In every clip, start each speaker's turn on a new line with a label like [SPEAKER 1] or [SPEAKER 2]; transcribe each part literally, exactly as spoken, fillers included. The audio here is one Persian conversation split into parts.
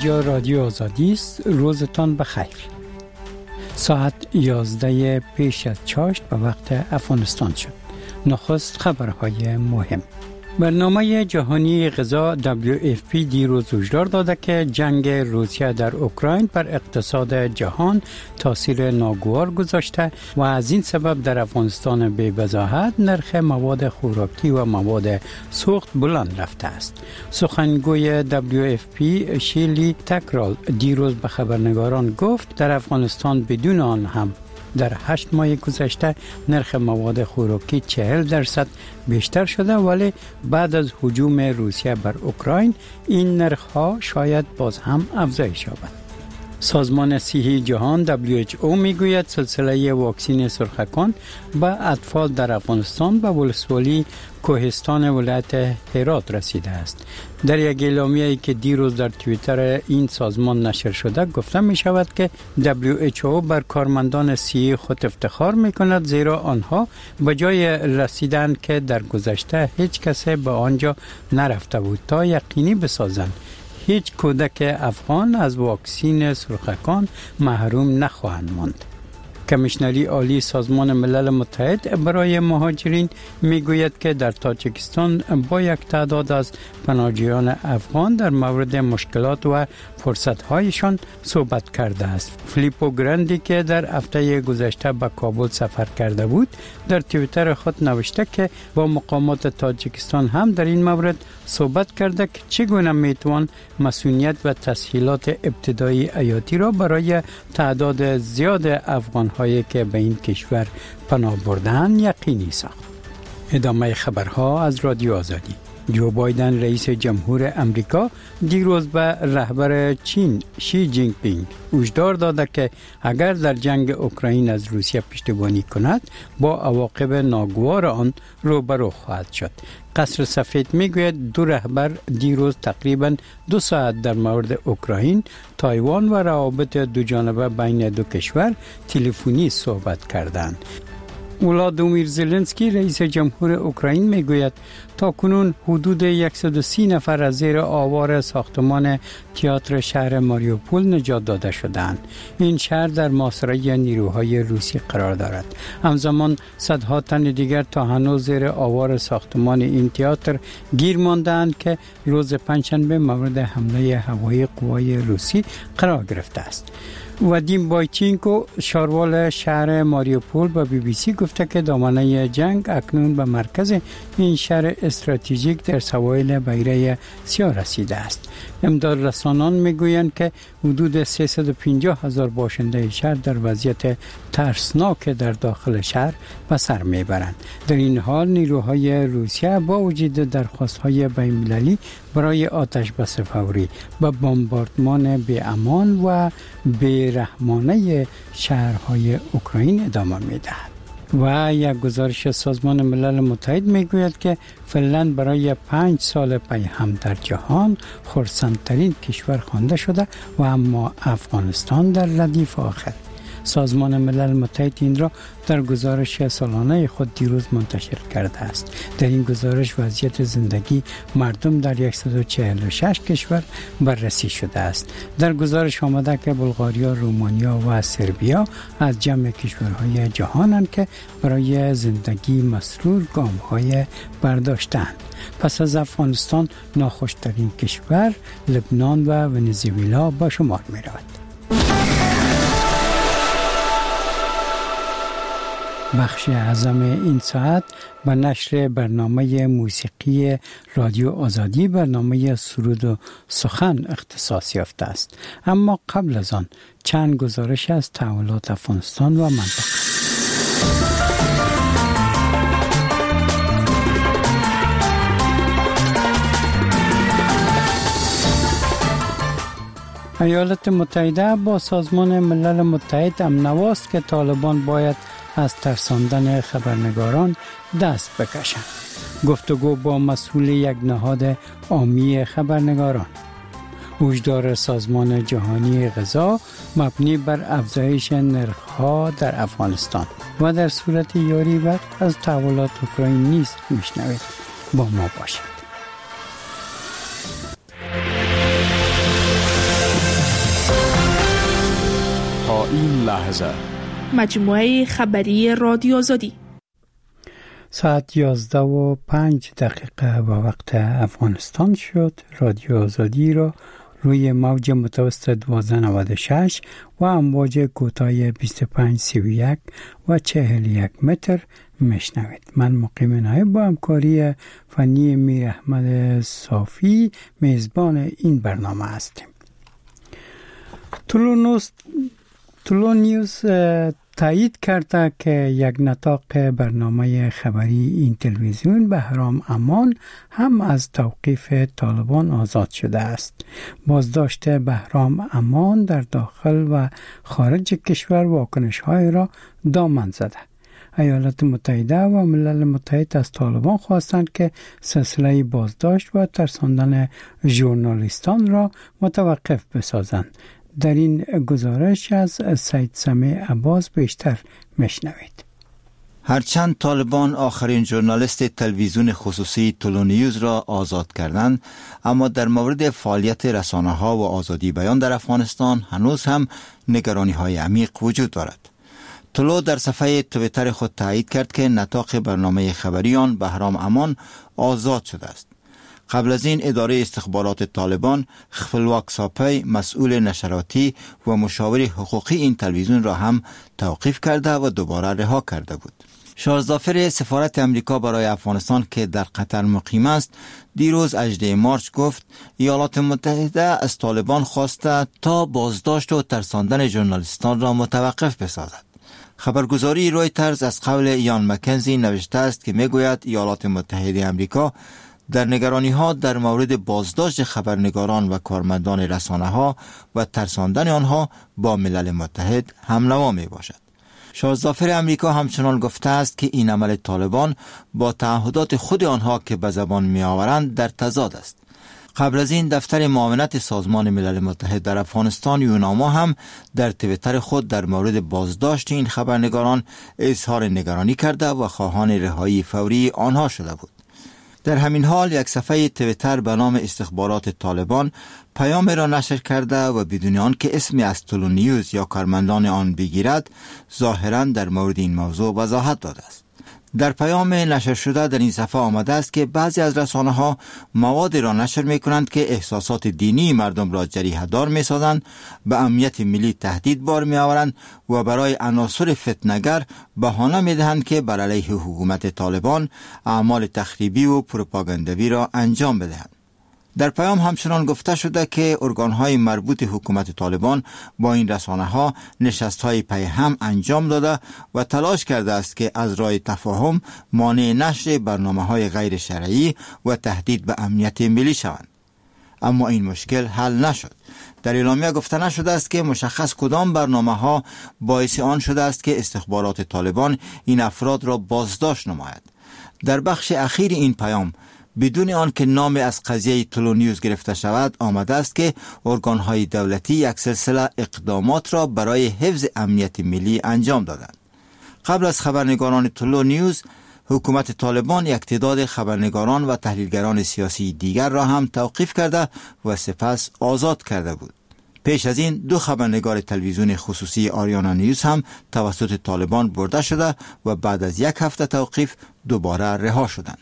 [SPEAKER 1] اینجا رادیو آزادی است. روزتان بخیر. ساعت یازده پیش از چاشت به وقت افغانستان شد. نخست خبرهای مهم. برنامه جهانی غذا دبلیو اف پی دیروز هشدار داده که جنگ روسیه در اوکراین بر اقتصاد جهان تاثیر ناگوار گذاشته و از این سبب در افغانستان به وضاحت نرخ مواد خوراکی و مواد سوخت بلند رفته است. سخنگوی دبلیو اف پی شیلی تکرال دیروز به خبرنگاران گفت در افغانستان بدون آن هم در هشت ماه گذشته نرخ مواد خوراکی چهل درصد بیشتر شده، ولی بعد از هجوم روسیه بر اوکراین این نرخ‌ها شاید باز هم افزایش یابد. سازمان صحی جهان دبلیو اچ او میگوید سلسله واکسین سرخکان به اطفال در افغانستان به ولسوالی کوهستان ولایت هرات رسیده است. در یک اعلامیه‌ای که دیروز در توییتر این سازمان نشر شده گفته می شود که دبلیو اچ او بر کارمندان صحی خود افتخار می کند، زیرا آنها به جای رسیدن که در گذشته هیچ کسی به آنجا نرفته بود تا یقینی بسازند هیچ کودک افغان از واکسین سرخکان محروم نخواهند ماند. کمیشنری عالی سازمان ملل متحد برای مهاجرین میگوید که در تاجیکستان با یک تعداد از پناهجویان افغان در مورد مشکلات و فرصت‌هایشان صحبت کرده است. فلیپو گراندی که در هفته گذشته به کابل سفر کرده بود در توییتر خود نوشته که با مقامات تاجیکستان هم در این مورد صحبت کرده که چگونه میتوان مسئولیت و تسهیلات ابتدایی حیاتی را برای تعداد زیاد افغان هایی که به این کشور پناه بردن یقینی ساخت. ادامه خبرها از رادیو آزادی. جو بایدن رئیس جمهور امریکا دیروز به رهبر چین شی جینگ پینگ هشدار داده که اگر در جنگ اوکراین از روسیه پشتیبانی کند با عواقب ناگوار آن روبرو خواهد شد. قصر سفید میگوید دو رهبر دیروز تقریبا دو ساعت در مورد اوکراین، تایوان و روابط دو جانبه بین دو کشور تلفنی صحبت کردند. ولادیمیر زلنسکی رئیس جمهور اوکراین میگوید تا کنون حدود صد و سی نفر از زیر آوار ساختمان تئاتر شهر ماریوپول نجات داده شدند. این شهر در محاصره نیروهای روسی قرار دارد. همزمان صدها تن دیگر تا هنوز زیر آوار ساختمان این تئاتر گیر ماندند که روز پنجشنبه مورد حمله هوایی قوای روسی قرار گرفته است. وادیم بایچینکو شاروال شهر ماریوپول با بی بی سی گفته که دامنه جنگ اکنون به مرکز این شهر استراتژیک در سواحل بحیره سیاه رسیده است. امداد رسانان میگویند که حدود سیصد و پنجاه هزار باشنده شهر در وضعیت ترسناک در داخل شهر به سر میبرند. در این حال نیروهای روسیه با وجود درخواست‌های بین‌المللی برای آتش بس فوری به بمباردمان بی امان و بی‌رحمانه شهرهای اوکراین ادامه میدهد. و یک گزارش سازمان ملل متحد میگوید که فنلند برای پنج سال پی هم در جهان خرسندترین کشور خوانده شده و اما افغانستان در ردیف آخر. سازمان ملل متحد این را در گزارش سالانه خود دیروز منتشر کرده است. در این گزارش وضعیت زندگی مردم در صد و چهل و شش کشور بررسی شده است. در گزارش آمده که بلغاریا، رومانیا و سربیا از جمع کشورهای جهانند که برای زندگی مسرور گام‌های برداشتند. پس از افغانستان ناخوشترین کشور لبنان و ونزوئلا به شمار می رود. بخش اعظم این ساعت به نشر برنامه موسیقی رادیو آزادی برنامه سرود و سخن اختصاص یافته است. اما قبل از آن چند گزارش از تحولات افغانستان و منطقه. ایالات متحده با سازمان ملل متحد امنواست که طالبان باید از ترساندن خبرنگاران دست بکشند. گفتگو با مسئول یک نهاد عامی خبرنگاران. هشدار سازمان جهانی غذا مبنی بر افزایش نرخ‌ها در افغانستان و در صورت یاری و از تحولات اوکراین نیز میشنوید. با ما باشید.
[SPEAKER 2] تا این لحظه
[SPEAKER 3] مجموعه خبری رادیو آزادی.
[SPEAKER 1] ساعت یازده و پنج دقیقه با وقت افغانستان شد. رادیو آزادی را روی موج متوسط دوازده نود و شش و امواج کوتاه بیست و پنج سی و یک و چهل و یک متر میشنوید. من مقیم نایب با همکاری فنی میر احمد صافی میزبان این برنامه هستیم. طلوع نیوز تایید کرده که یک نطاق برنامه خبری این تلویزیون بهرام امان هم از توقیف طالبان آزاد شده است. بازداشت بهرام امان در داخل و خارج کشور واکنش‌های را دامن زده. ایالات متحده و ملل متحد از طالبان خواستند که سلسله بازداشت و ترساندن ژورنالیستان را متوقف بسازند. در این گزارش از سید سمیع عباس بیشتر میشنوید.
[SPEAKER 4] هرچند طالبان آخرین ژورنالیست تلویزیون خصوصی طلوع نیوز را آزاد کردند، اما در مورد فعالیت رسانه‌ها و آزادی بیان در افغانستان هنوز هم نگرانی‌های عمیق وجود دارد. طلوع در صفحه توییتر خود تایید کرد که نطاق برنامه خبری آن بهرام امان آزاد شده است. قبل از این اداره استخبارات طالبان خپلواک ساپی مسئول نشراتی و مشاور حقوقی این تلویزیون را هم توقیف کرده و دوباره رها کرده بود. شارظافر سفارت امریکا برای افغانستان که در قطر مقیم است دیروز هجدهم مارس گفت ایالات متحده از طالبان خواسته تا بازداشت و ترساندن ژورنالیستان را متوقف بسازد. خبرگزاری رویترز از قول یان مکنزی نوشته است که میگوید ایالات متحده امریکا در نگرانی ها در مورد بازداشت خبرنگاران و کارمندان رسانه ها و ترساندن آنها با ملل متحد همنوا می باشد. شارظافر امریکا همچنان گفته است که این عمل طالبان با تعهدات خود آنها که به زبان می آورند در تضاد است. قبل از این دفتر معاونت سازمان ملل متحد در افغانستان یوناما هم در توییتر خود در مورد بازداشت این خبرنگاران اظهار نگرانی کرده و خواهان رهایی فوری آنها شده بود. در همین حال یک صفحه توییتر به نام استخبارات طالبان پیام را نشر کرده و بدون آن که اسمی از طلوع نیوز یا کارمندان آن بگیرد ظاهراً در مورد این موضوع وضاحت داده است. در پیام نشر شده در این صفحه آمده است که بعضی از رسانه‌ها مواد را نشر می‌کنند که احساسات دینی مردم را جریحه‌دار می‌سازند، به امنیت ملی تهدید بار می‌آورند و برای عناصر فتنه‌گر بهانه می‌دهند که بر علیه حکومت طالبان اعمال تخریبی و پروپاگاندوی را انجام بدهند. در پیام همچنان گفته شده که ارگان‌های مربوط حکومت طالبان با این رسانه‌ها نشست‌های پی هم انجام داده و تلاش کرده است که از راه تفاهم مانع نشر برنامه‌های غیر شرعی و تهدید به امنیت ملی شوند. اما این مشکل حل نشد. در اعلامیه گفته نشده است که مشخص کدام برنامه‌ها باعث آن شده است که استخبارات طالبان این افراد را بازداشت نماید. در بخش اخیر این پیام بدون آن که نام از قضیه طلوع نیوز گرفته شود آمده است که ارگان‌های دولتی یک سلسله اقدامات را برای حفظ امنیت ملی انجام دادند. قبل از خبرنگاران طلوع نیوز، حکومت طالبان یک تعداد خبرنگاران و تحلیلگران سیاسی دیگر را هم توقیف کرده و سپس آزاد کرده بود. پیش از این دو خبرنگار تلویزیون خصوصی آریانا نیوز هم توسط طالبان برده شده و بعد از یک هفته توقیف دوباره رها شدند.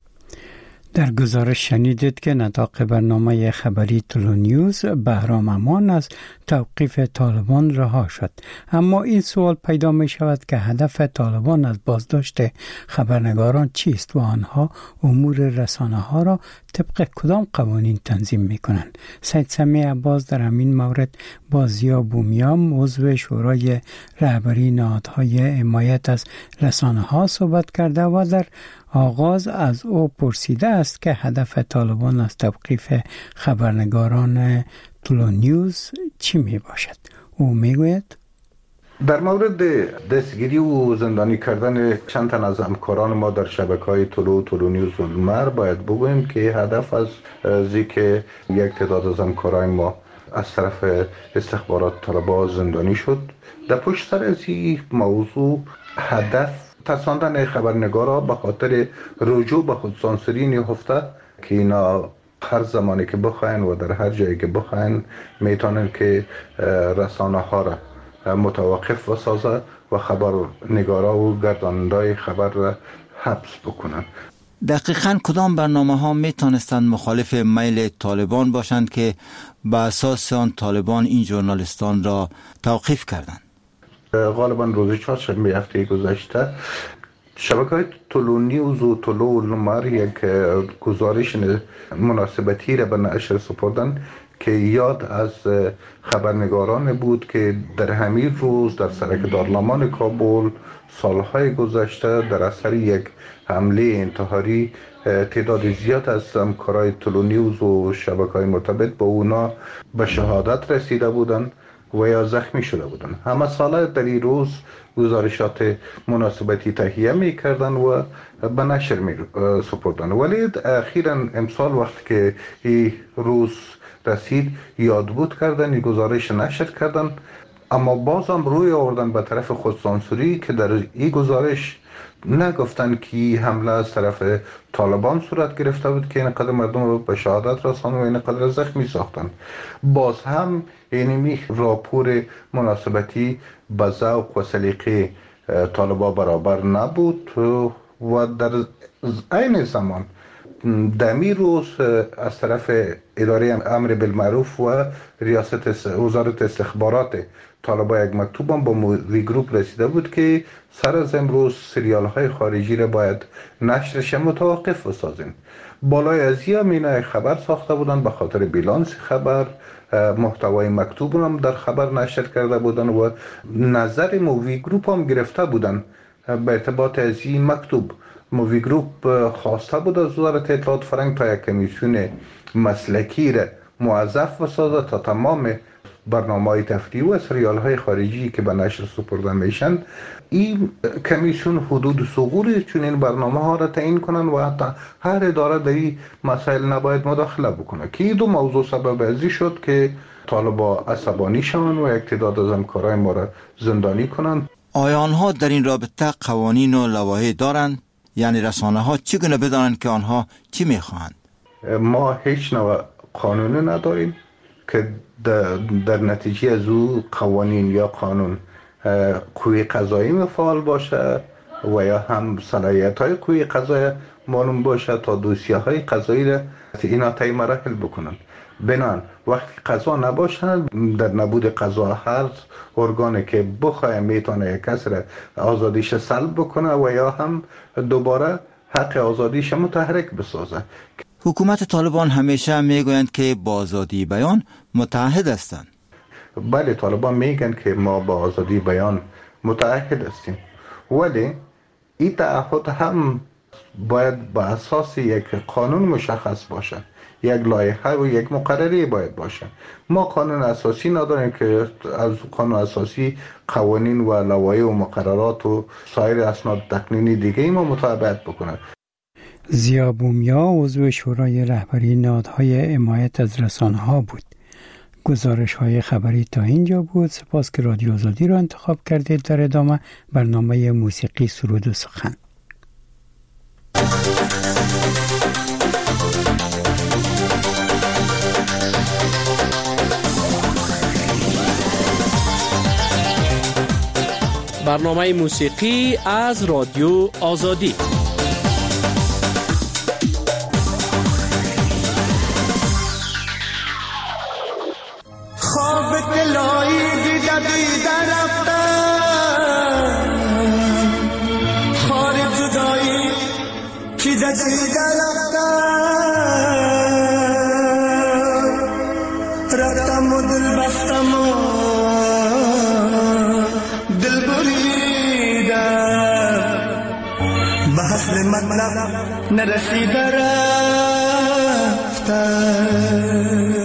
[SPEAKER 1] در گزارش شنیدید که نطاق برنامه خبری طلوع نیوز بهرام امان از توقیف طالبان رها شد. اما این سوال پیدا می شود که هدف طالبان از بازداشت خبرنگاران چیست و آنها امور رسانه ها را طبق کدام قوانین تنظیم می کنند؟ سید سمیع عباس در همین مورد با ضیا بومیام عضو شورای رهبری نهادهای حمایت از رسانه ها صحبت کرده و در آغاز از او پرسیده است که هدف طالبان از توقیف خبرنگاران طلوع نیوز چی می باشد؟ او می گوید
[SPEAKER 5] در مورد دستگیری و زندانی کردن چند تن از همکاران ما در شبکه‌های طلوع طلوع نیوز و المر باید بگوییم که هدف از زیک یک تعداد از همکاران ما از طرف استخبارات طالبان زندانی شد. در پشت سر از این موضوع هدف ترساندن خبرنگارا به خاطر رجوع به خودسانسوری نهفته که اینا هر زمانی که بخواین و در هر جایی که بخواین میتونن که رسانه ها را متوقف بسازه و خبرنگارا و گردانندای خبر را حبس بکنن.
[SPEAKER 4] دقیقاً کدام برنامه ها می تانستند مخالف میل طالبان باشند که به اساس آن طالبان این ژورنالیستان را توقیف کردند؟
[SPEAKER 5] غالبا روز چهارشنبه هفته گذشته شبکه‌های طلوع نیوز و طلوع المر یک گزارش مناسبتی را به نشر سپردن که یاد از خبرنگاران بود که در همین روز در سرک دارالمان کابل سالهای گذشته در اثر یک حمله انتحاری تعداد زیاد از همکارای طلوع نیوز و شبکه‌های مرتبط با اونا به شهادت رسیده بودند و یا زخمی شده بودند. همه ساله در این روز گزارشات مناسبتی تهیه می کردن و به نشر می سپردن، ولی اخیراً امسال وقتی که این روز رسید یاد بود کردن، این گزارش نشر کردن، اما بازم روی آوردن به طرف خودسانسوری که در این گزارش نگفتن که حمله از طرف طالبان صورت گرفته بود که اینقدر مردم رو به شهادت رساندن و اینقدر زخمی ساختن. باز هم اینمی راپور مناسبتی به ذوق و سلیقه طالبا برابر نبود و در عین زمان دمی روز از طرف اداره امر بالمعروف و ریاست وزارت استخبارات طالبا یک مکتوب هم با مووی گروپ رسیده بود که سر از امروز سریال های خارجی را باید نشرش متوقف بسازیم. بالای از این مینای خبر ساخته بودن به خاطر بیلانس خبر، محتوای مکتوب هم در خبر نشر کرده بودن و نظر مووی گروپ هم گرفته بودن به ارتباط از این مکتوب. مووی گروپ خواسته بود از وزارت اطلاعات فرهنگ تا یک کمیسیون مسلکی را موظف بسازه تا تمام برنامه‌های تفریحی و سریال‌های خارجی که به نشر سپرده میشن این کمیسیون حدود ثغور چون این برنامه‌ها را تعیین کنن و حتی هر اداره در این مسائل نباید مداخله بکنه که این دو موضوع سبب ازی شد که طالبا عصبانی شوند و یک تعداد از همکارای ما را زندانی کنند.
[SPEAKER 4] آیا آنها در این رابطه قوانین و لوایح دارند؟ یعنی رسانه ها چگونه بدانند که آنها چی میخواهند؟
[SPEAKER 5] ما هیچ نوع قانونی نداریم که در, در نتیجه از او قوانین یا قانون قوی قضایی فعال باشه و یا هم صلاحیت های قوی قضایی معلوم باشه تا دوسیه های قضایی را اینا طی مراحل بکنن. بنان وقتی قضا نباشند در نبود قضا هر ارگانی که بخواه میتونه یک کس را آزادیش سلب بکنه و یا هم دوباره حق آزادیش متحرک بسازه.
[SPEAKER 4] حکومت طالبان همیشه میگویند که با آزادی بیان متعهد هستند.
[SPEAKER 5] بله، طالبان میگن که ما با آزادی بیان متعهد هستیم، ولی این تعهد هم باید با اساس یک قانون مشخص باشه، یک لایحه و یک مقرری باید باشه. ما قانون اساسی نداریم که از قانون اساسی قوانین و لوایح و مقررات و سایر اسناد تقنینی دیگه ما مطابقت بکنه.
[SPEAKER 1] ضیا بومیا عضو شورای رهبری نهادهای حمایت از رسانه‌ها بود. گزارش های خبری تا اینجا بود. سپاس که رادیو آزادی را انتخاب کردید. در ادامه برنامه موسیقی سرود و سخن.
[SPEAKER 2] برنامه موسیقی از رادیو آزادی.
[SPEAKER 6] خواب دلایی دیده دیده رفتم، خار جدایی دیده دیده رفتم، رفتم و دل بستم و دل بریدم، به حسن مطلب نرسیده رفتم.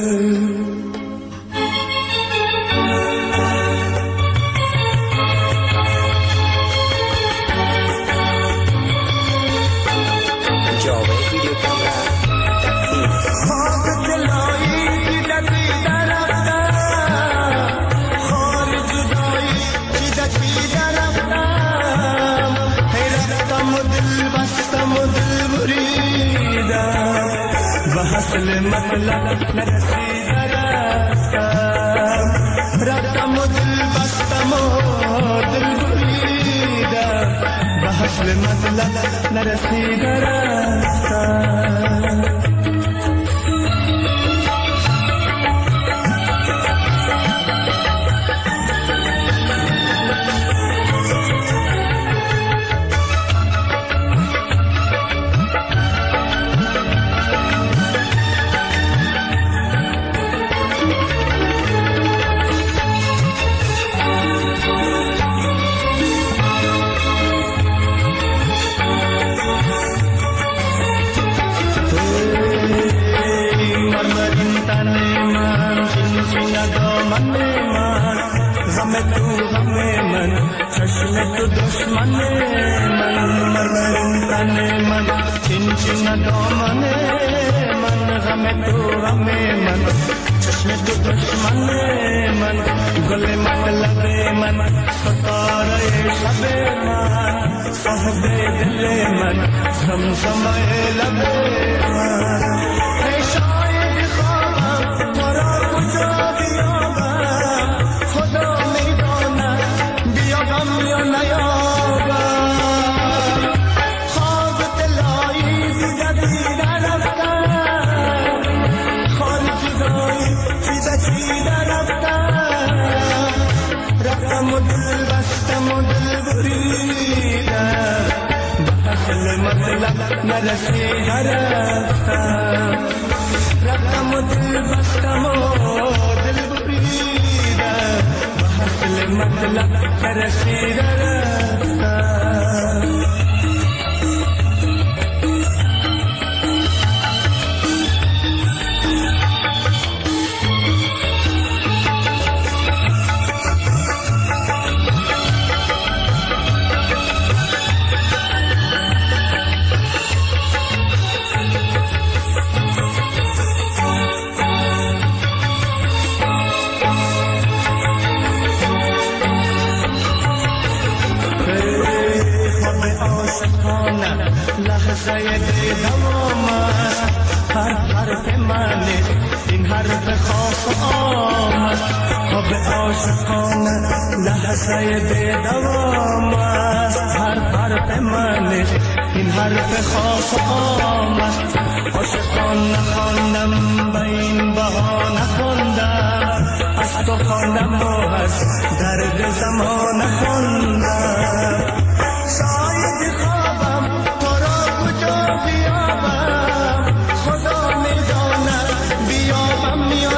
[SPEAKER 6] حاصل مطلب نرسیده رفتم، رفتم و دل بستم و اصل مطلب نرسیده رفتم. تو دشمن من مرمرین تن من چین چین دامن من غم تو غم من چشم تو دشمن من گل مطلب من ستاره شب من صاحب دل من سمسمه لب من ای شاید خوابم تو را کجا بیابم خدا میداند بیابم یا نیابم خواب دلایی دیگه دیده رفتم خال جدایی چیده چیده رفتم رفتم و دل بستم و دل بریدم به اصل مطلب نرسیده رفتم رفتم و دل بستم و دل بریدم اصل مطلب نرسیده رفتم. لحظه دیدم هر حرف من این حرف خاص آمد خواب عاشقانه لحظه دیدم هر حرف من این حرف خاص آمد عاشقان نخواندم به این بهانه خواندم از تو خواندم و از درد زمان خواندم شاید خوابم تو را کجا بیابم خدا میداند بیابم یا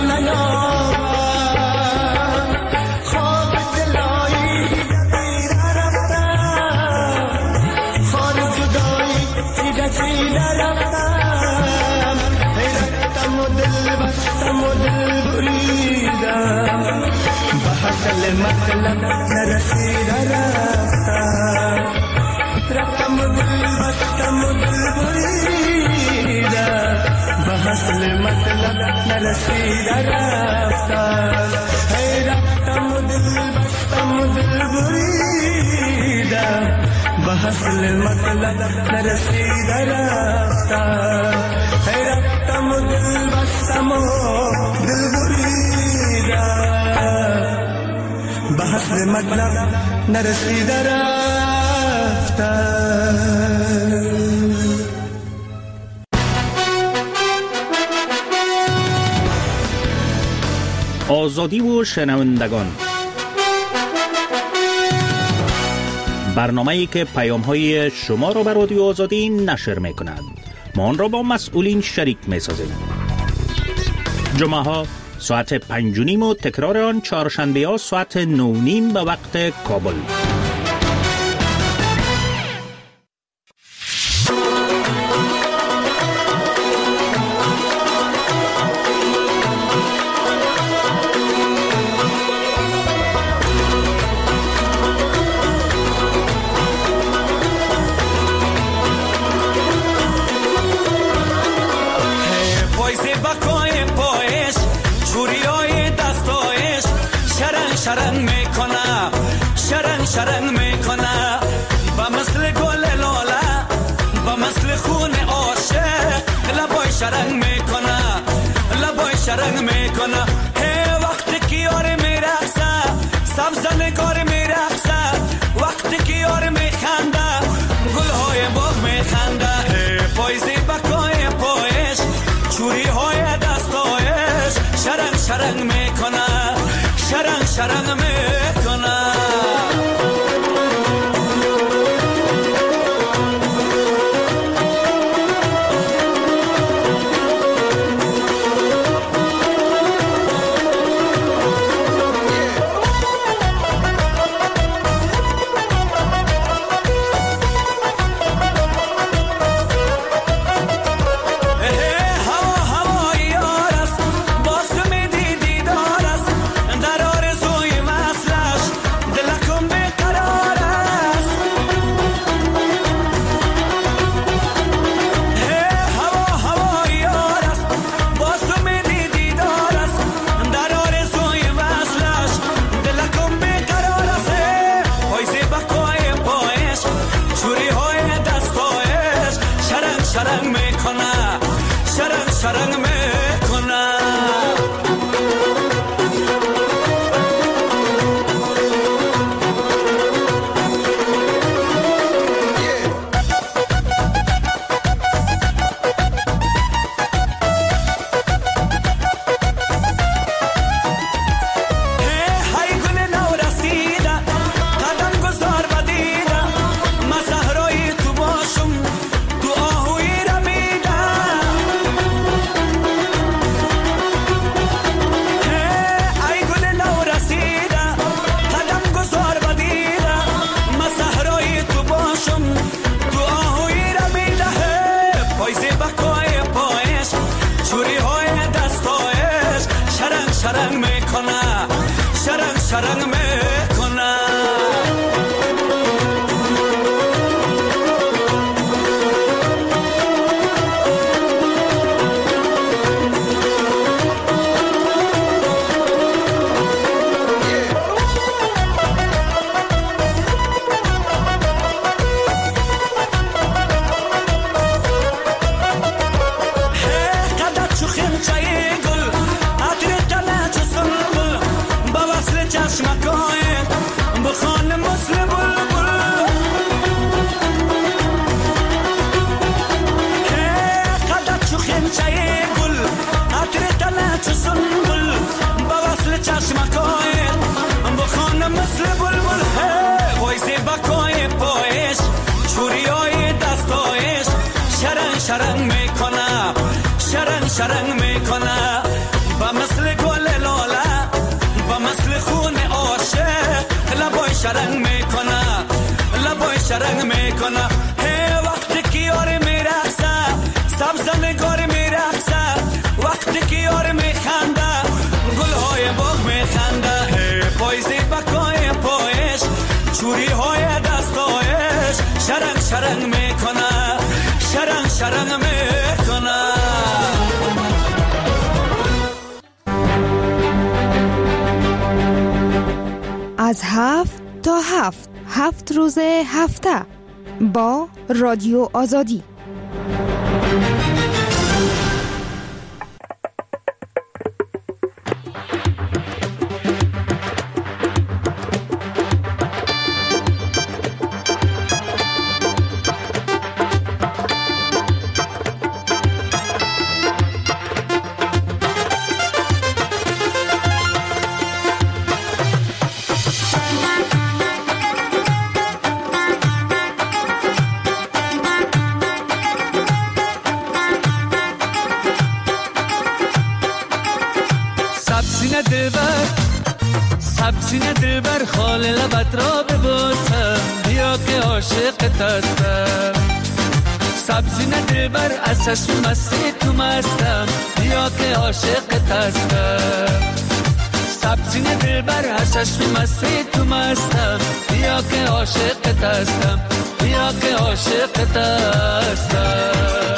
[SPEAKER 6] نیابم خواب دلایی دیده رفتم خار جدایی چیده چیده رفتم رفتم و دل بستم و دل بریدم به اصل مطلب نرسیده رفتم رفتم و دل بستم و دل بریدم به اصل مطلب نرسیده رفتم هی رفتم و دل بستم و دل بریدم به اصل مطلب نرسیده رفتم هی رفتم و دل بستم و دل بریدم به اصل مطلب نرسیده رفتم.
[SPEAKER 2] آزادی و شنوندگان، برنامه‌ای که پیام‌های شما را به رادیو آزادی نشر می‌کند. ما آن را با مسئولین شریک می‌سازیم. جمعه‌ها ساعت پنج و نیم و تکرار آن چهارشنبه‌ها ساعت نه و نیم به وقت کابل.
[SPEAKER 7] شرن میکنه شرن شرن میکنه با مثل گل لاله با مثل خون عاشق لبای شرن میکنه لبای شرن میکنه هی وقتی که یار میرقصه سبز نگار میرقصه وقتی که یار میخنده شرنگ میکنه شرنگ شرنگ میکنه شرنگ میکنه شرنگ شرنگ میکنه با مثل گل لاله با مثل خون عاشق لبای شرنگ میکنه لبای شرنگ میکنه هی وقتی که یار میرقصه سبز نگار میرقصه وقتی که یار میخنده گلهای باغ میخنده هی پایزی بکای پایش چوری های دستایش شرنگ شرنگ میکنه شرنگ شرنگ میکنه
[SPEAKER 8] از هفت تا هفت هفت روز هفته با رادیو آزادی.
[SPEAKER 6] سینه دلبر خال لبت را ببوسم بیا که عاشقت هستم سبزینه دلبر از چشم مستی تو مستم بیا که عاشقت هستم سبزینه دلبر از چشم مستی تو مستم بیا که عاشقت هستم بیا که عاشقت هستم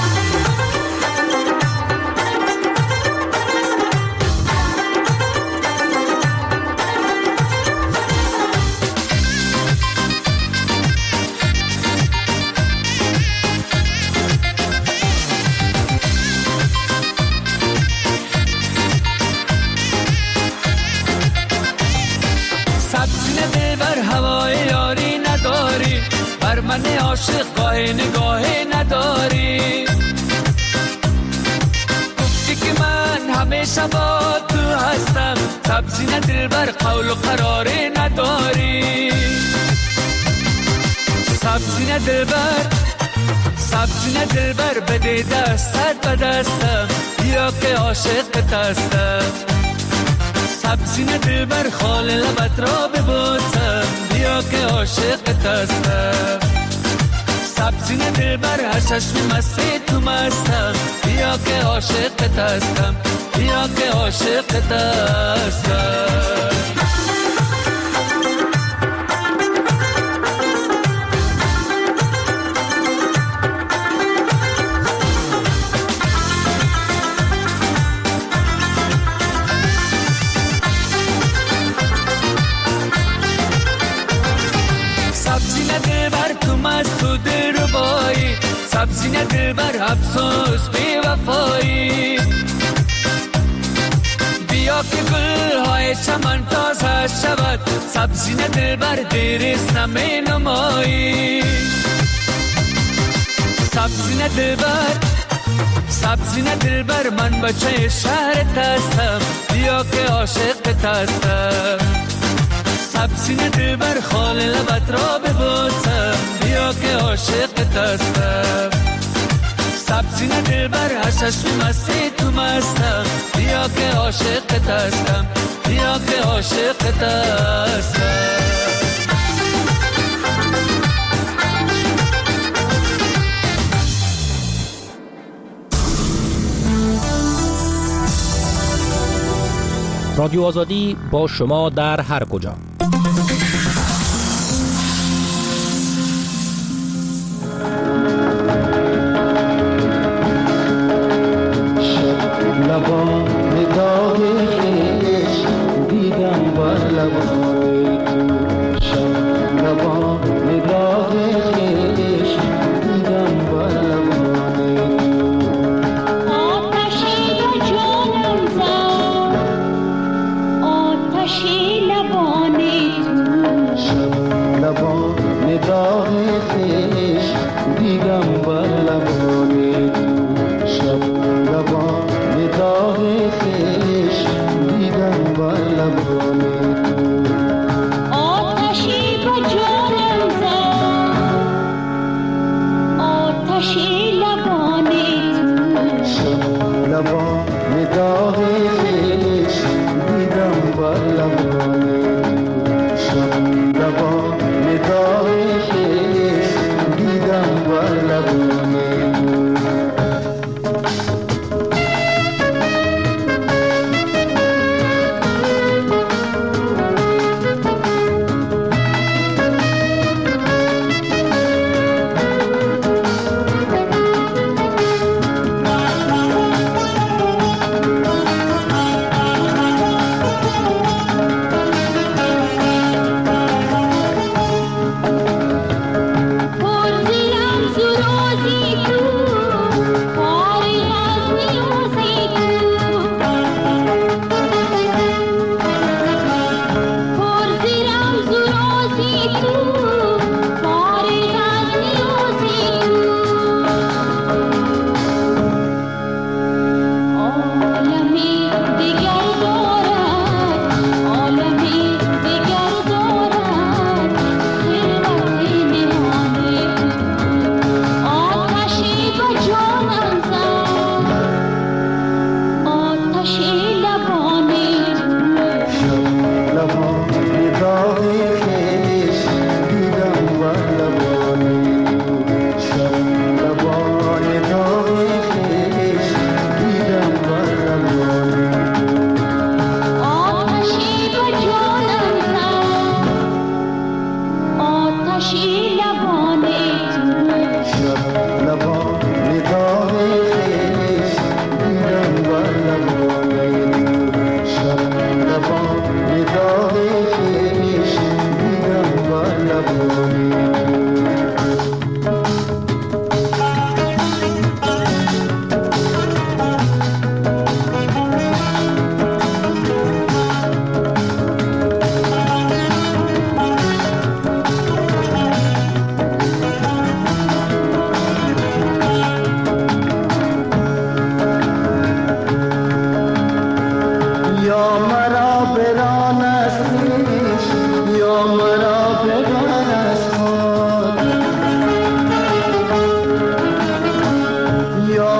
[SPEAKER 6] من عاشق گاه نگاه نداری گفتی که من همیشه با تو سبزی نه دلبر قول و قراره نداری. سبزی نه دلبر سبزی نه دلبر بده دستت به دستم بیا که عاشقت هستم. سبزی نه دلبر خال لبت را ببوسم بیا که عاشقت هستم. سبزی نه دلبر هر چشم مستی تو مستم بیا که عاشقت هستم بیا که عاشقت هستم. سبزی نه دلبر تو مست تو دل ربایی، سبزی نه دلبر افسوس بی وفایی. بیا که گل های چمن تازه شود، سبزی نه دلبر دیرست نمی نمایی. سبزی نه دلبر سبزی نه دلبر من بچه شهرت هستم بیا که عاشقت هستم. سبزی نه دلبر خال لبت را ببوسم بیا که عاشقت هستم. سبزی نه دلبر هر چشم مستی تو مستم بیا که عاشقت هستم بیا که عاشقت هستم.
[SPEAKER 9] رادیو آزادی با شما در هر کجا.
[SPEAKER 10] لبان نگاه خیش دیدم بر لبان تو، شب لبان نگاه خیش دیدم بر لبان تو.
[SPEAKER 11] آتشی به جانم زد آتشی لبان تو،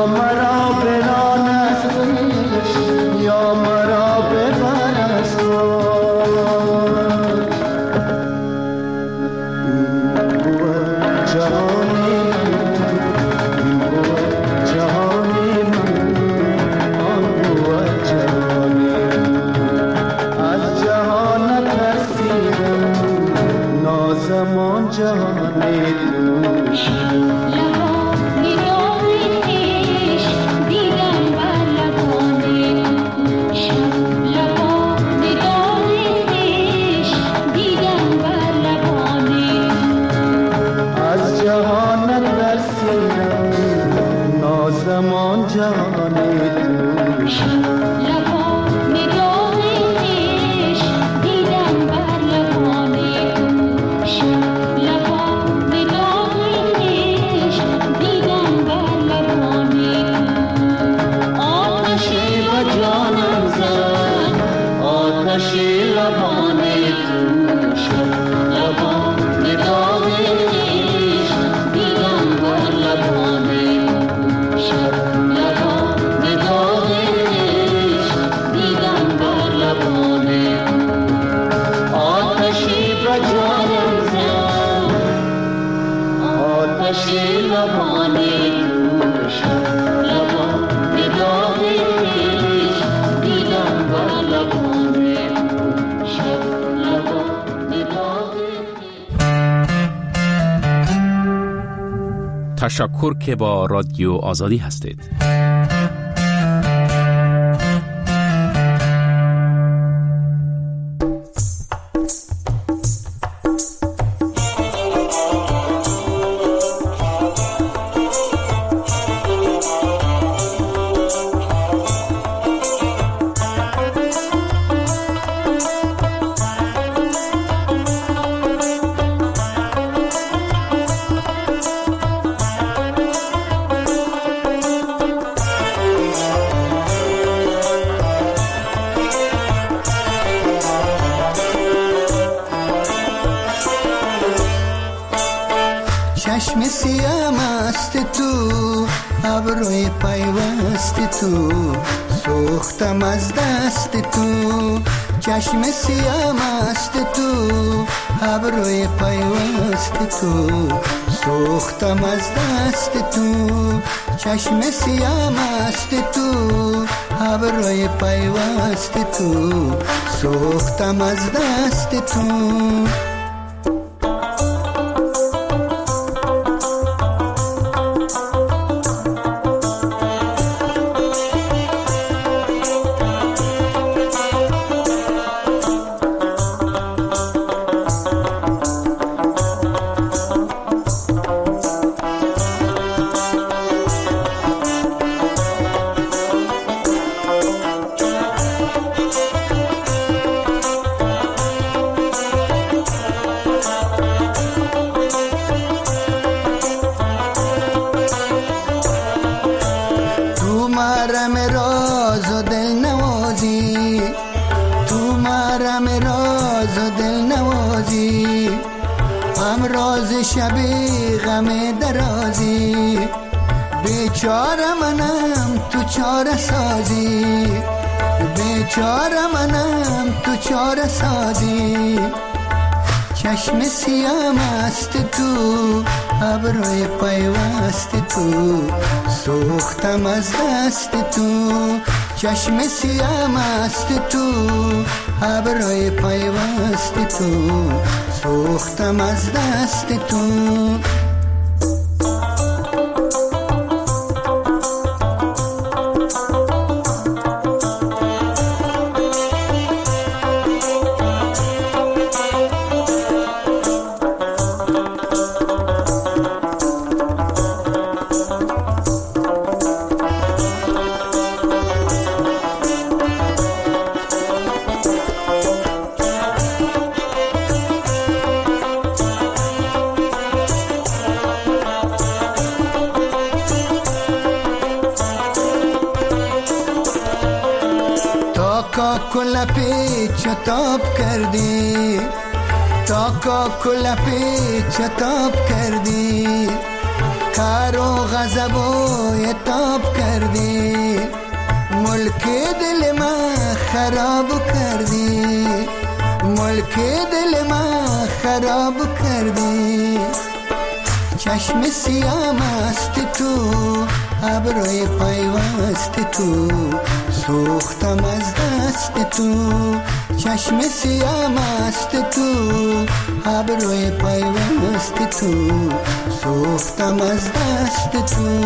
[SPEAKER 10] یا مرا بران از خویش یا مرا ببر از خود. این بود جهانی این بود جهانی آن بود جهانی از جهان نترسیدم نازمان جهانی دوش. زمان جهان دوش
[SPEAKER 11] لبا نگاه عشق دیدم بر لبان دوش. لبا نگاه عشق دیدم بر لبان دوش. آتشی و جانم زد آتشی لبان دوش. لبا نگاه عشق دیدم بر لبان دوش.
[SPEAKER 9] تشکر که با رادیو آزادی هستید.
[SPEAKER 10] چشم سیام است تو ابروی پیوست تو سوختم از دست تو. چشم سیام است تو ابروی پیوست تو سوختم از دست تو. چشم سیام است تو ابروی پیوست تو سوختم از دست تو. شبی غم درازی بیچاره منم تو چاره سازی بیچاره منم تو چاره سازی. چشم سیام است تو ابروی پیوست تو سوختم از دست تو. چشم سیام است تو ابروی پیوست تو سوختم از دست تو. کل پیچ تاب کردی تا کا کل پیچ تاب کردی کار و غضب و عتاب کردی، ملک دل من خراب کردی، ملک دل من خراب کردی. چشم سیام است تو، ابروی پیوست تو، سوختم از دست تو. چشم سیام است تو، ابروی پیوست تو، سوختم از دست تو.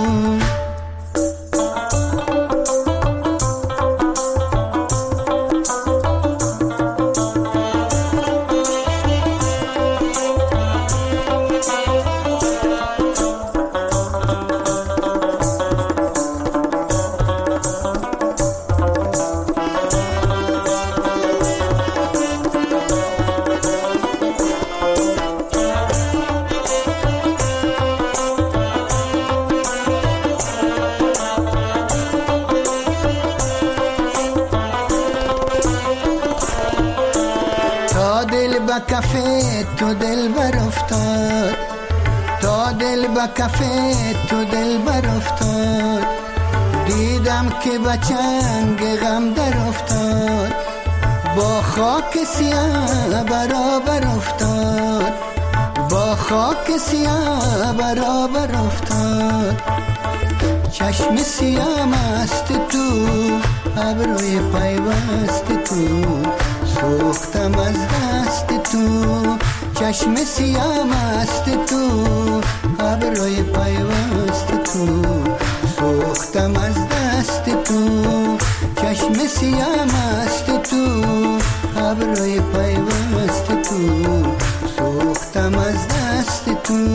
[SPEAKER 10] کفه تو دل بر افتاد، تا دل با کفه تو دل بر افتاد. دیدم که با چنگ غم در افتاد، با خاک سیاه برابر افتاد، با خاک سیاه برابر افتاد. چشم سیاه مست تو، ابروی پیوست تو، سوختم از دست تو. چشم سیاه مست تو، ابروی پیوست تو، سوختم از دست تو. چشم سیاه مست تو، ابروی پیوست تو، سوختم از دست تو.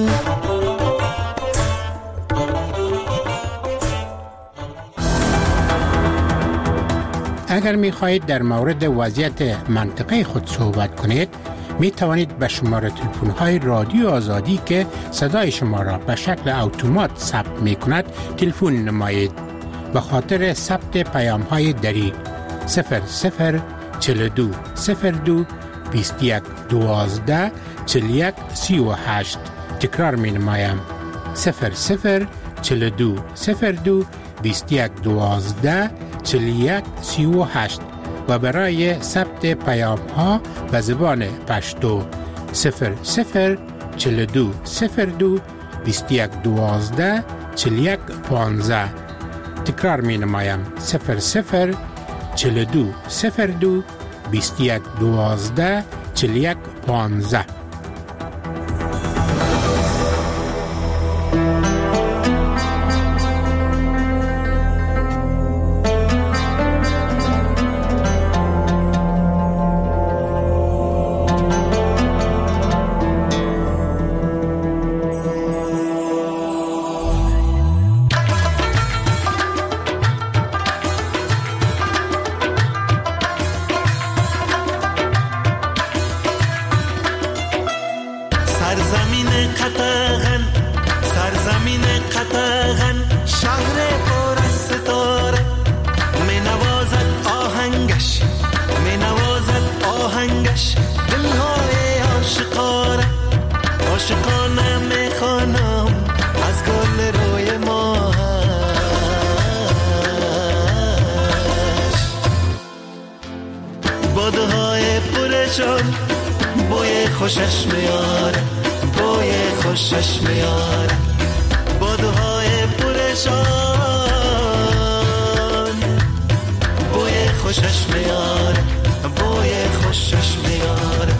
[SPEAKER 12] اگر می خواهید در مورد وضعیت منطقه خود صحبت کنید، می توانید به شماره تلفن های رادیو آزادی که صدای شما را به شکل اتومات ثبت می کند تلفن نمایید. به خاطر ثبت پیام های دری صفر صفر چهل و دو صفر دو بیست و یک دوازده چهل و یک سی و هشت. تکرار می نمایم صفر صفر چهل و دو صفر دو بیست و یک دوازده چهل و یک سی و هشت. و برای ثبت پیام ها به زبان پشتو صفر صفر چهل و دو صفر دو بیست و یک دوازده چهل و یک پانزده. تکرار می نمایم صفر صفر چهل و دو صفر دو بیست و یک دوازده چهل و یک پانزده.
[SPEAKER 13] بوی خوشش میاره، بوی خوشش میاره، بادوهای پرشان بوی خوشش میاره، بوی خوشش میاره.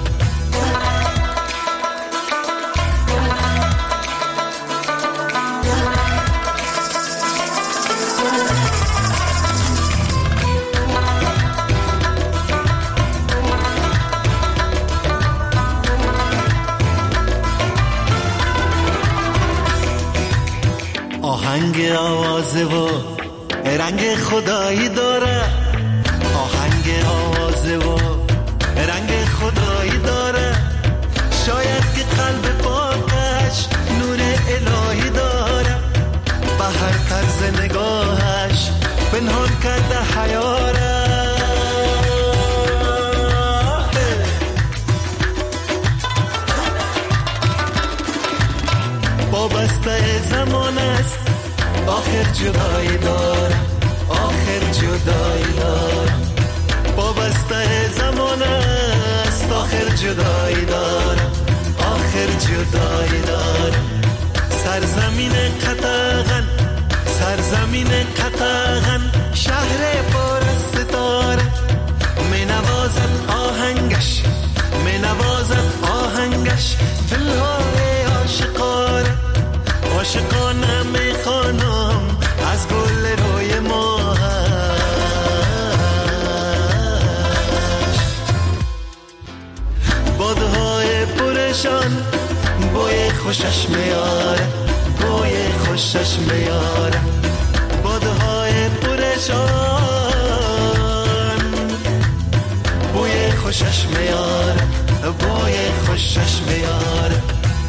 [SPEAKER 13] آهنگ آوازه و رنگ خدایی داره، آهنگ آوازه و رنگ خدایی داره. شاید که قلب پاکش نور الهی داره، به هر طرز نگاهش پنهان کرده حیاره. با بسته زمان است آخر جدایی دارم آخر جدایی دارم وابسته زمان است آخر جدایی دارم آخر جدایی دارم سرزمین قطغن سرزمین قطغن شهر پر از ستاره می نوازد آهنگش می نوازد آهنگش دلهای عاشقانه عاشقانه می خوانم از گل روی ماهش بادهای پرشان بوی خوشش میاره بوی خوشش میاره بادهای پرشان بوی خوشش میاره بوی خوشش میاره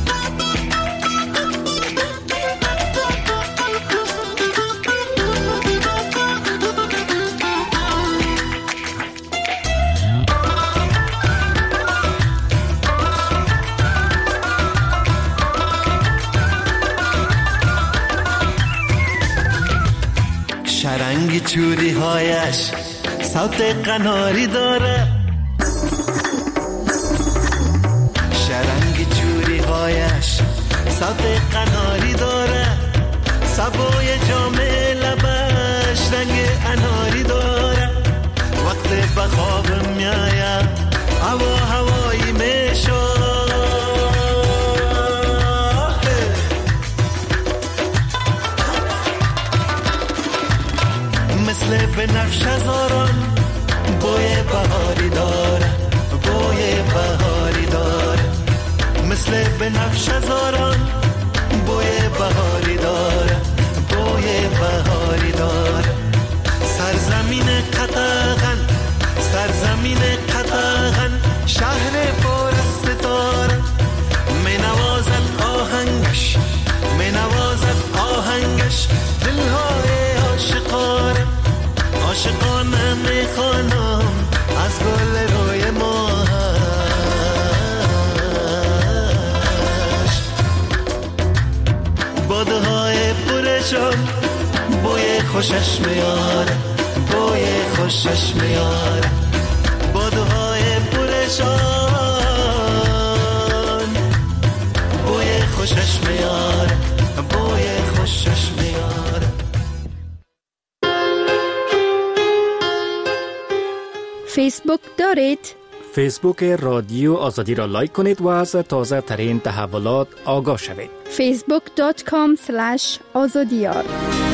[SPEAKER 13] شرنگ چوری هایش صوت قناری داره شرنگ چوری هایش صوت قناری داره سبوی جام لبش رنگ اناری داره وقت به خواب میایم هوا هوایی میشه مثل بنفش هزاران بوی بهاری داره بوی بهاری داره مثل بنفش هزاران بوی بهاری داره بوی بهاری داره سرزمین قطغن سرزمین قطغن شهر پر از ستاره می نوازد آهنگش می نوازد آهنگش دلهای عاشقانه عاشقانه میخوانم از گل روی ماهش بادهای پرشان بوی خوشش میاره بوی خوشش میاره بادهای پرشان بوی خوشش میاره بوی خوشش میاره
[SPEAKER 8] فیسبوک دارید؟
[SPEAKER 9] فیسبوک رادیو آزادی را لایک کنید و از تازه ترین تحولات آگاه شوید.
[SPEAKER 8] فیسبوک دات کام اسلش آزادیار.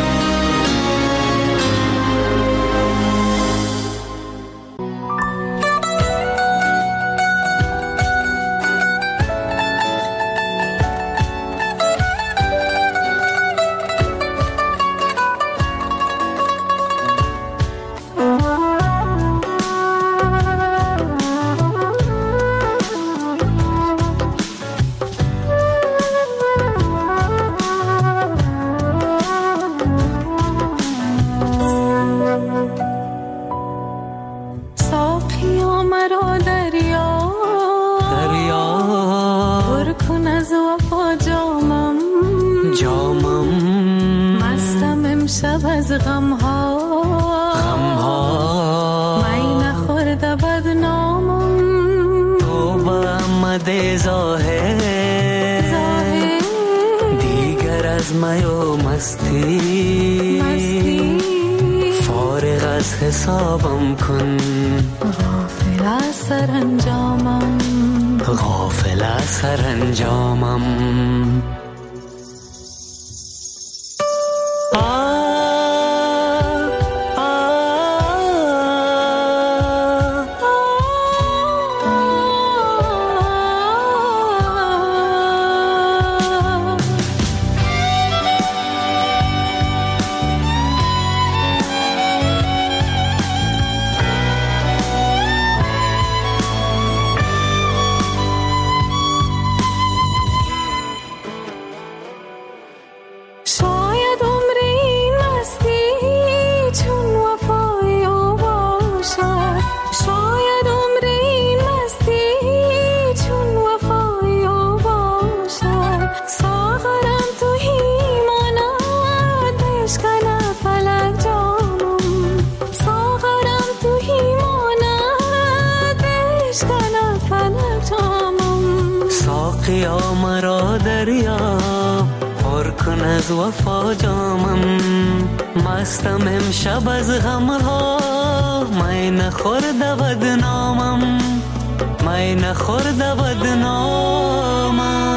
[SPEAKER 6] حسابم کن غافل از سرانجامم غافل از سرانجامم ساقیا مرا دریا پر کن از وفا جامم مستم امشب از غمها می نخورده بدنامم می نخورده بدنامم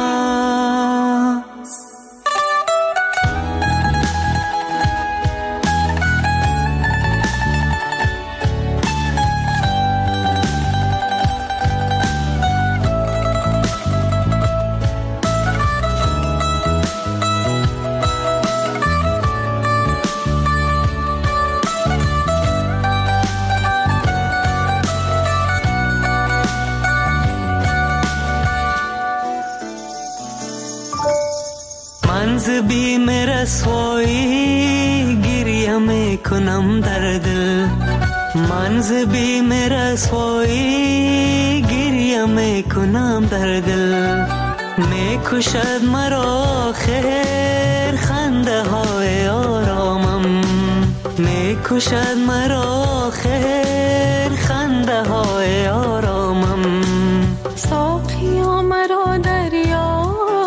[SPEAKER 6] منز بیم رسوایی گریه میکنم در دل منز بیم رسوایی گریه میکنم در دل میکشد مرا خیر خنده های آرامم میکشد مرا خیر خنده های آرامم
[SPEAKER 11] ساقیا مرا دریا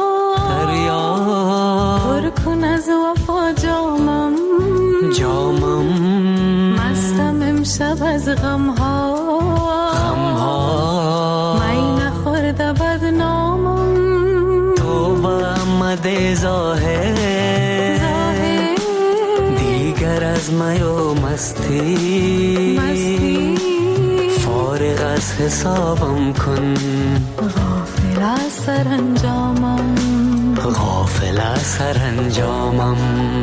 [SPEAKER 11] پر کن از وفا جامم
[SPEAKER 6] جامم
[SPEAKER 11] مستم امشب از غمها
[SPEAKER 6] غمها
[SPEAKER 11] می نخورده بدنامم
[SPEAKER 6] تو با آمده ظاهر دیگر از می و مستی
[SPEAKER 11] مستی
[SPEAKER 6] فارغ از حسابم کن
[SPEAKER 11] غافل از سرانجامم
[SPEAKER 6] غافل از سرانجامم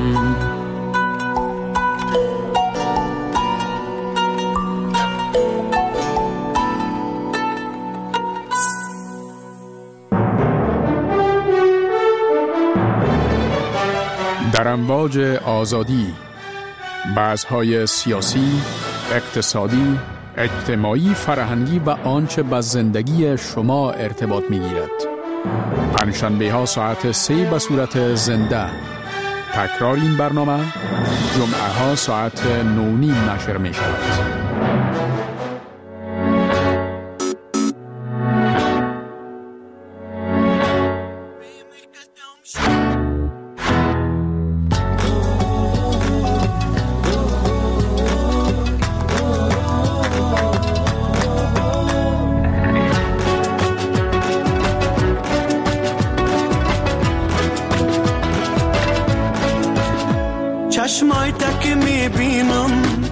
[SPEAKER 14] در امواج آزادی بحث‌های سیاسی، اقتصادی، اجتماعی، فرهنگی و آنچه به زندگی شما ارتباط می‌گیرد. پنجشنبه ها ساعت سه به صورت زنده. تکرار این برنامه جمعه ها ساعت نو نیم نشر می شود.
[SPEAKER 13] چشمای تک میبینم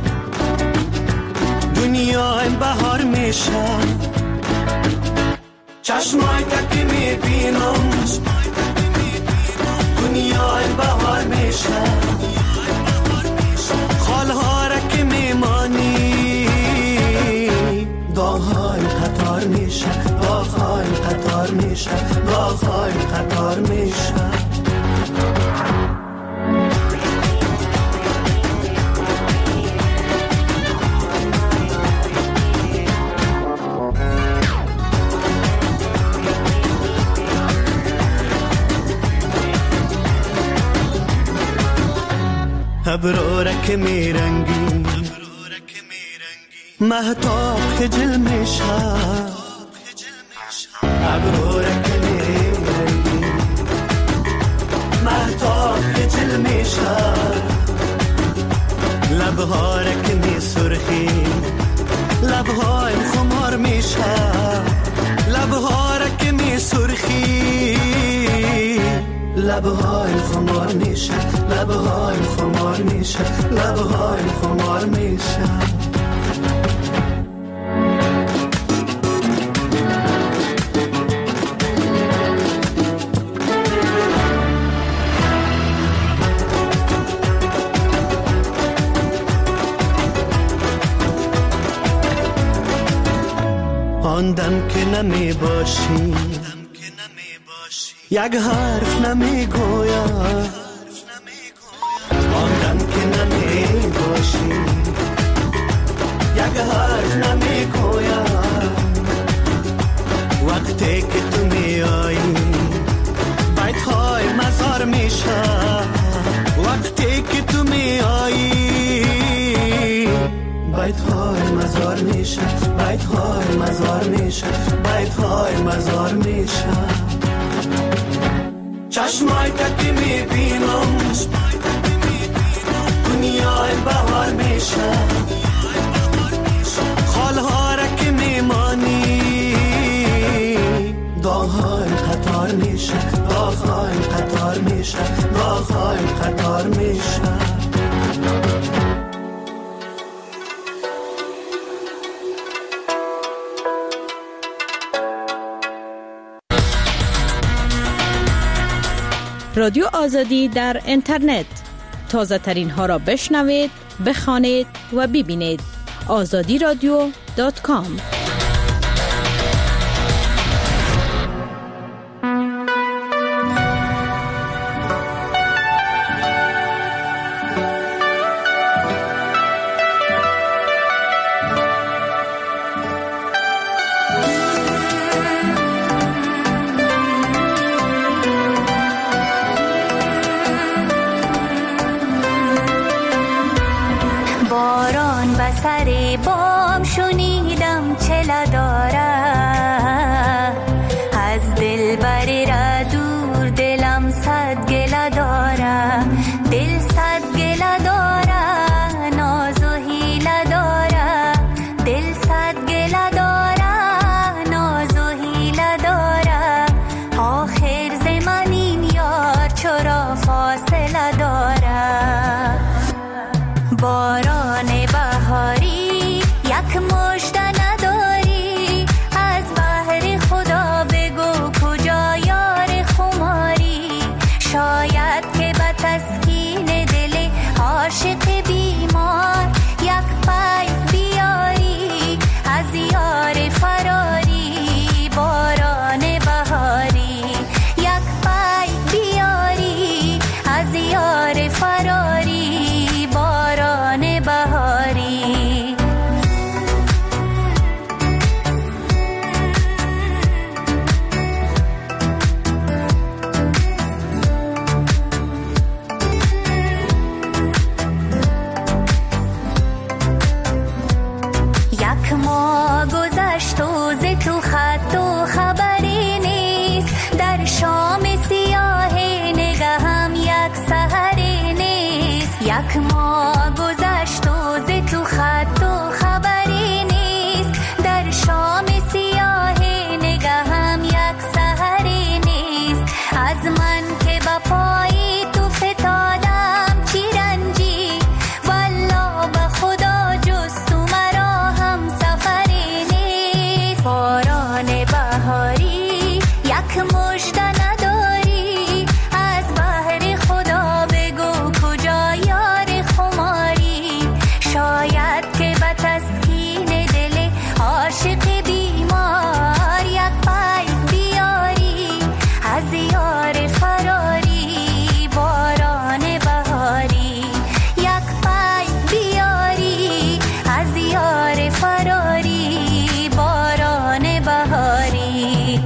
[SPEAKER 13] دنیا این بهار میشه چشمای تک میبینم دنیا این بهار میشه خالها را که میمانی داغهای قطار میشه داغهای قطار میشه داغهای قطار میشه ابرو را که میرنگی مهتاب خجل میشه ابرو را که میرنگی مهتاب خجل میشه لبها را که میسرخی لبهای خمار میشه لبها را که میسرخی لبهای خمار میشه لبهای خمار میشه لبهای خمار میشه آن دم که نمی باشی یک حرف نمی گویم آن دم که نمی باشی یک حرف نمی گویم وقتی که تو می آیی بیت های مزار میشه وقتی که تو می آیی بیت های مزار میشه بیت های مزار میشه بیت های مزار میشه چشمای که میبینم دنیای بهار میشه خالها را که میمانی داغهای قطار میشه داغهای قطار میشه داغهای قطار میشه
[SPEAKER 15] رادیو آزادی در اینترنت تازه ترین ها را بشنوید، بخوانید و ببینید. آزادی رادیو دات کام.
[SPEAKER 16] باران به سر بام شنیدم چلا داره از دل بری را دور دلم صد گله داره دل صد گله داره ناز و حیله داره دل صد گله داره ناز و حیله داره آخر زمان این یار چرا فاصله داره باران بهاری یک مژده نداری از بحر خدا بگو کجا یار خماری شاید که به تسکین دل عاشق بیمار یک پای بیاری از یار فراری باران بهاری یک پای بیاری از یار فراری باران بهاری یک ماه گذشت و ز تو خط و خبری نیست در شام سیاه نگهم یک سحری نیست یک ماه گذشت و ز تو خط و خبری نیست در شام سیاه نگهم یک سحری نیست از من که با پای تو فتادم چی رنجی والله به خدا جز تو مرا هم سفری نیست باران بهاری یک مژده نداری از بحر خدا بگو کجا یار خماری شاید که به تسکین دل عاشق بیمار یک پای بیاری از یار فراری باران بهاری یک پای بیاری از یار فراری باران بهاری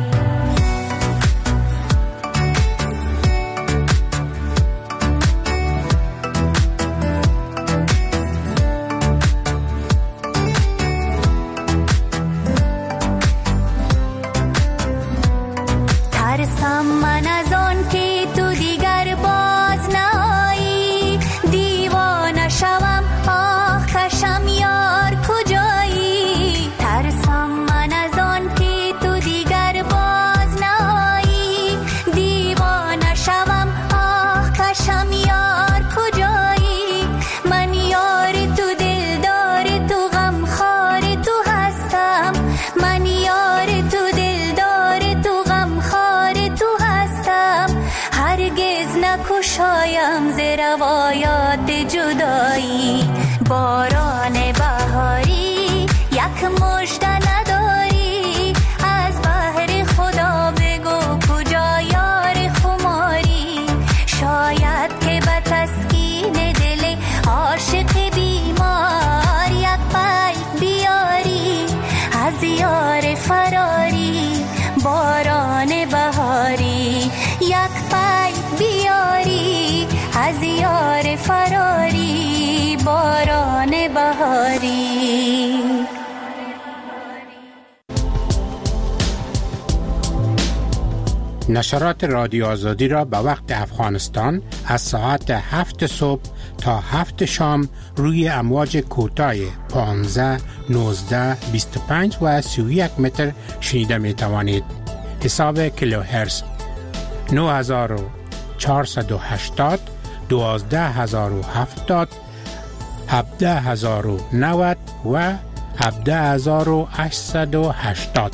[SPEAKER 16] ترسم من از آن که تو دیگر باز نایی دیوانه شوم آه کشم یار کجایی ترسم من از آن که تو دیگر باز نایی دیوانه شوم آه کشم یار کجایی من یار تو دلدار تو غمخوار تو هستم من یار تو دلدار تو غمخوار تو هستم هرگز نکشایم ز روایات جدایی باران بهاری یک مژده نداری از بحر خدا بگو کجا یار خماری شاید که به تسکین دل عاشق بیمار یک پای بیاری از یار فراری باران بهاری یک پای بیاری از یار فراری باران بهاری
[SPEAKER 12] نشرات رادیو آزادی را به وقت افغانستان از ساعت هفت صبح تا هفت شام روی امواج کوتاه پانزده، نوزده، بیست و پنج و سی و یک متر شنیده می توانید. حساب کیلوهرتز نه هزار و چهارصد و هشتاد، دوازده هزار و هفتاد، هفده هزار و نود و هفده هزار و هشتصد و هشتاد.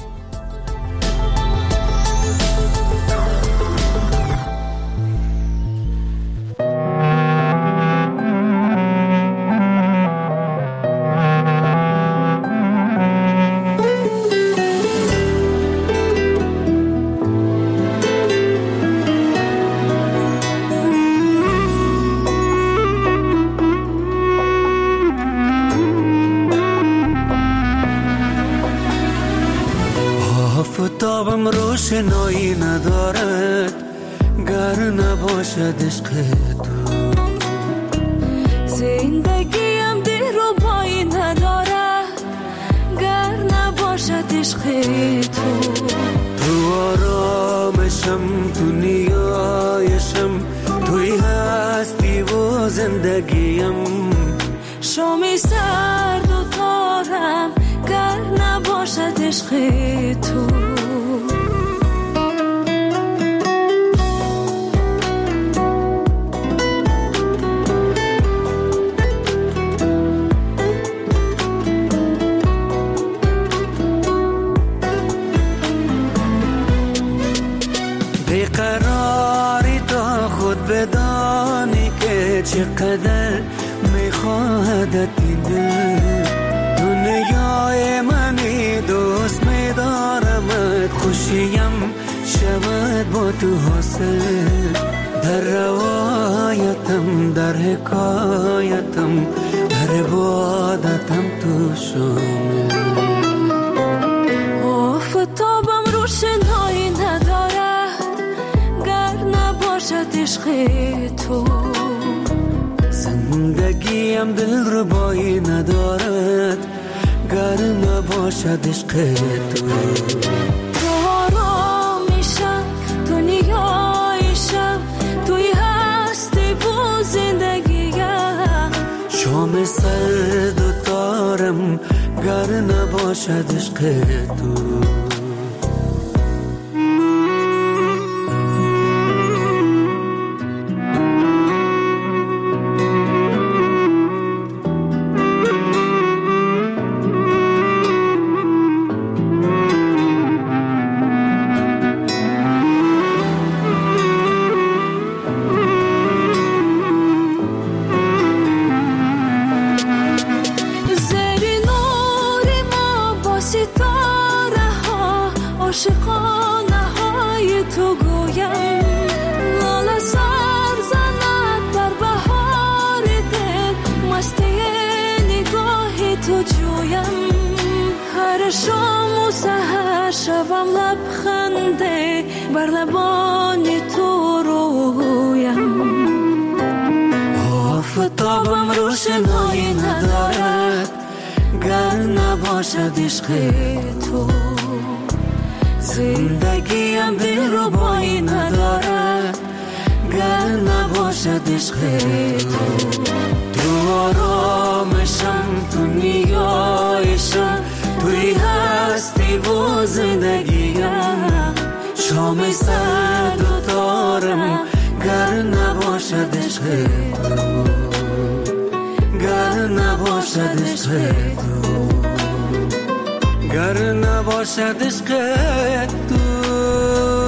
[SPEAKER 13] آفتابم روشنایی ندارد گر نباشد عشق تو،
[SPEAKER 11] زندگیم دلربایی ندارد گر نباشد عشق تو.
[SPEAKER 13] تو آرامشم، تو نیایشم، توی هستی و زندگیم.
[SPEAKER 11] شامی سرد و تارم گر نباشد عشق تو.
[SPEAKER 13] بیقراری تا خود بدانی که چقدر میخواهدت این دل. دنیای منی دوست میدارمت، خوشیم شود با تو حاصل. در روایتم، در حکایتم، در عبادتم تو شامل.
[SPEAKER 11] آفتابم روشنایی ندارد گر نباشد عشق تو.
[SPEAKER 13] زندگیم دلربایی ندارد گر نباشد عشق تو.
[SPEAKER 11] تو آرامیشم، تو نیایشم، توی هستی و زندگیم.
[SPEAKER 13] شام سرد و تارم گر نباشد عشق تو.
[SPEAKER 11] عاشقانه های تو گویم، لاله سر زند در بهار دل، مستی نگاه تو جویم. هر شام و سحر شوم لبخنده بر لبان تو رویم.
[SPEAKER 13] آفتابم روشنایی ندارد گر نباشد عشق تو. زندگیم دلربایی ندارد گر نباشد عشق تو. تو آرامشم، تو نیایشم، توی هستی و زندگیم. شام سرد و تارم گر نباشد عشق تو، گر نباشد عشق تو، گر نباشد عشق تو.